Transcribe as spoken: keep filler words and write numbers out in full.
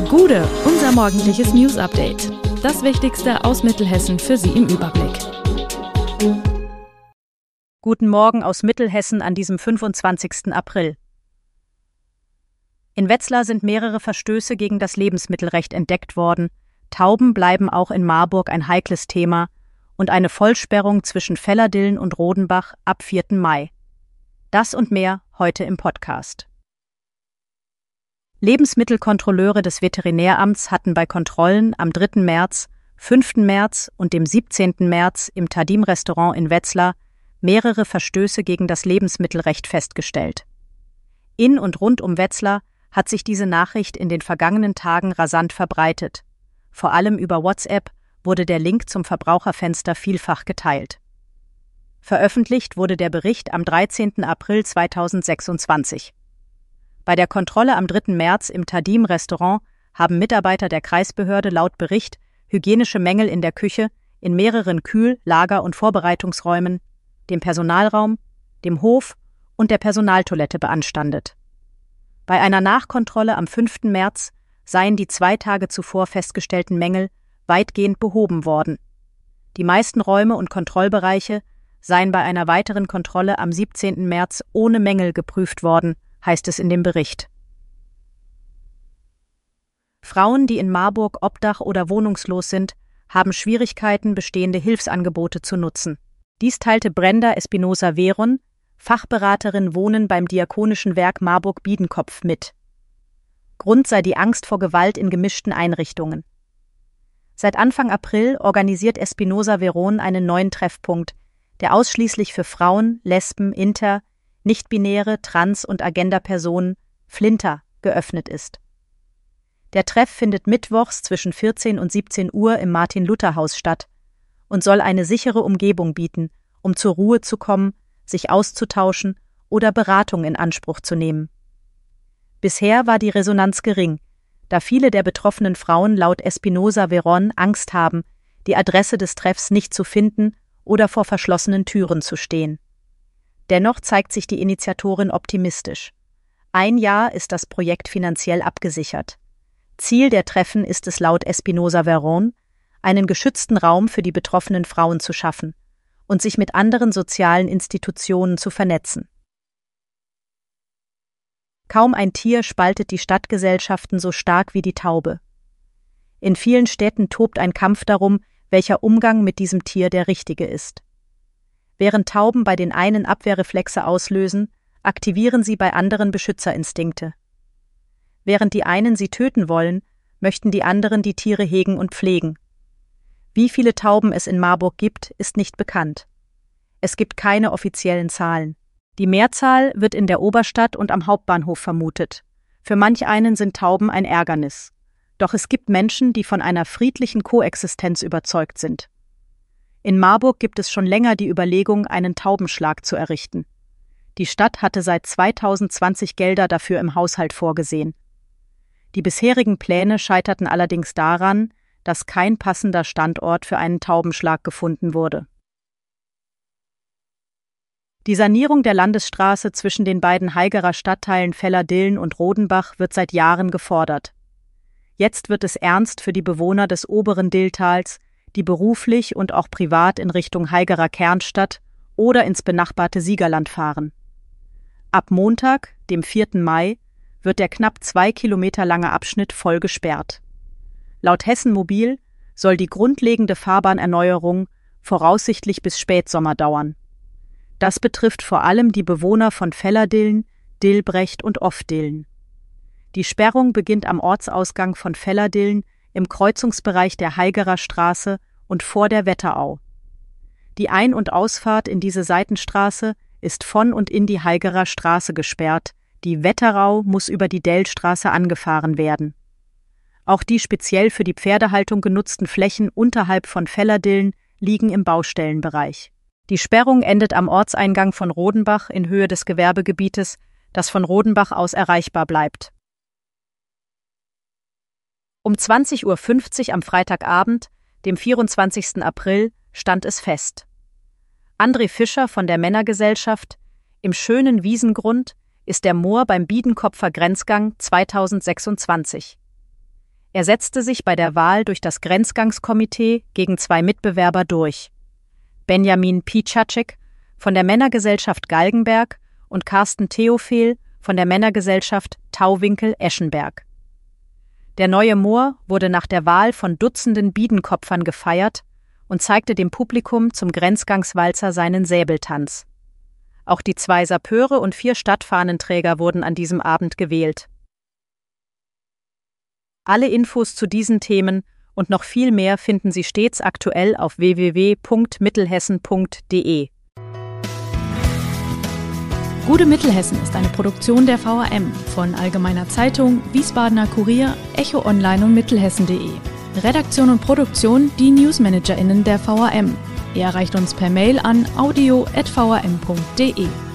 Gude, unser morgendliches News-Update. Das Wichtigste aus Mittelhessen für Sie im Überblick. Guten Morgen aus Mittelhessen an diesem fünfundzwanzigsten April. In Wetzlar sind mehrere Verstöße gegen das Lebensmittelrecht entdeckt worden. Tauben bleiben auch in Marburg ein heikles Thema und eine Vollsperrung zwischen Velladillen und Rodenbach ab vierten Mai. Das und mehr heute im Podcast. Lebensmittelkontrolleure des Veterinäramts hatten bei Kontrollen am dritten März, fünften März und dem siebzehnten März im Tadim-Restaurant in Wetzlar mehrere Verstöße gegen das Lebensmittelrecht festgestellt. In und rund um Wetzlar hat sich diese Nachricht in den vergangenen Tagen rasant verbreitet. Vor allem über WhatsApp wurde der Link zum Verbraucherfenster vielfach geteilt. Veröffentlicht wurde der Bericht am dreizehnten April zweitausendsechsundzwanzig. Bei der Kontrolle am dritten März im Tadim-Restaurant haben Mitarbeiter der Kreisbehörde laut Bericht hygienische Mängel in der Küche, in mehreren Kühl-, Lager- und Vorbereitungsräumen, dem Personalraum, dem Hof und der Personaltoilette beanstandet. Bei einer Nachkontrolle am fünften März seien die zwei Tage zuvor festgestellten Mängel weitgehend behoben worden. Die meisten Räume und Kontrollbereiche seien bei einer weiteren Kontrolle am siebzehnten März ohne Mängel geprüft worden, heißt es in dem Bericht. Frauen, die in Marburg obdach- oder wohnungslos sind, haben Schwierigkeiten, bestehende Hilfsangebote zu nutzen. Dies teilte Brenda Espinosa-Veron, Fachberaterin Wohnen beim Diakonischen Werk Marburg-Biedenkopf mit. Grund sei die Angst vor Gewalt in gemischten Einrichtungen. Seit Anfang April organisiert Espinosa-Veron einen neuen Treffpunkt, der ausschließlich für Frauen, Lesben, Inter, Nichtbinäre, Trans- und Agenda-Personen, Flinter, geöffnet ist. Der Treff findet mittwochs zwischen vierzehn und siebzehn Uhr im Martin-Luther-Haus statt und soll eine sichere Umgebung bieten, um zur Ruhe zu kommen, sich auszutauschen oder Beratung in Anspruch zu nehmen. Bisher war die Resonanz gering, da viele der betroffenen Frauen laut Espinosa-Veron Angst haben, die Adresse des Treffs nicht zu finden oder vor verschlossenen Türen zu stehen. Dennoch zeigt sich die Initiatorin optimistisch. Ein Jahr ist das Projekt finanziell abgesichert. Ziel der Treffen ist es laut Espinosa-Veron, einen geschützten Raum für die betroffenen Frauen zu schaffen und sich mit anderen sozialen Institutionen zu vernetzen. Kaum ein Tier spaltet die Stadtgesellschaften so stark wie die Taube. In vielen Städten tobt ein Kampf darum, welcher Umgang mit diesem Tier der richtige ist. Während Tauben bei den einen Abwehrreflexe auslösen, aktivieren sie bei anderen Beschützerinstinkte. Während die einen sie töten wollen, möchten die anderen die Tiere hegen und pflegen. Wie viele Tauben es in Marburg gibt, ist nicht bekannt. Es gibt keine offiziellen Zahlen. Die Mehrzahl wird in der Oberstadt und am Hauptbahnhof vermutet. Für manch einen sind Tauben ein Ärgernis. Doch es gibt Menschen, die von einer friedlichen Koexistenz überzeugt sind. In Marburg gibt es schon länger die Überlegung, einen Taubenschlag zu errichten. Die Stadt hatte seit zweitausendzwanzig Gelder dafür im Haushalt vorgesehen. Die bisherigen Pläne scheiterten allerdings daran, dass kein passender Standort für einen Taubenschlag gefunden wurde. Die Sanierung der Landesstraße zwischen den beiden Haigerer Stadtteilen Velladillen und Rodenbach wird seit Jahren gefordert. Jetzt wird es ernst für die Bewohner des oberen Dilltals, die beruflich und auch privat in Richtung Haigerer Kernstadt oder ins benachbarte Siegerland fahren. Ab Montag, dem vierten Mai, wird der knapp zwei Kilometer lange Abschnitt voll gesperrt. Laut Hessen Mobil soll die grundlegende Fahrbahnerneuerung voraussichtlich bis Spätsommer dauern. Das betrifft vor allem die Bewohner von Velladillen, Dillbrecht und Offdillen. Die Sperrung beginnt am Ortsausgang von Velladillen im Kreuzungsbereich der Haigerer Straße und vor der Wetterau. Die Ein- und Ausfahrt in diese Seitenstraße ist von und in die Haigerer Straße gesperrt, die Wetterau muss über die Dellstraße angefahren werden. Auch die speziell für die Pferdehaltung genutzten Flächen unterhalb von Velladillen liegen im Baustellenbereich. Die Sperrung endet am Ortseingang von Rodenbach in Höhe des Gewerbegebietes, das von Rodenbach aus erreichbar bleibt. Um zwanzig Uhr fünfzig am Freitagabend, dem vierundzwanzigsten April, stand es fest. André Fischer von der Männergesellschaft: Im schönen Wiesengrund ist der Moor beim Biedenkopfer Grenzgang zweitausendsechsundzwanzig. Er setzte sich bei der Wahl durch das Grenzgangskomitee gegen zwei Mitbewerber durch: Benjamin Piszczek von der Männergesellschaft Galgenberg und Carsten Theophel von der Männergesellschaft Tauwinkel-Eschenberg. Der neue Mohr wurde nach der Wahl von Dutzenden Biedenkopfern gefeiert und zeigte dem Publikum zum Grenzgangswalzer seinen Säbeltanz. Auch die zwei Sapeure und vier Stadtfahnenträger wurden an diesem Abend gewählt. Alle Infos zu diesen Themen und noch viel mehr finden Sie stets aktuell auf w w w punkt mittelhessen punkt d e. Gute Mittelhessen ist eine Produktion der V A M von Allgemeiner Zeitung, Wiesbadener Kurier, Echo Online und Mittelhessen punkt d e. Redaktion und Produktion die NewsmanagerInnen der V A M. Ihr erreicht uns per Mail an audio at v a m punkt d e.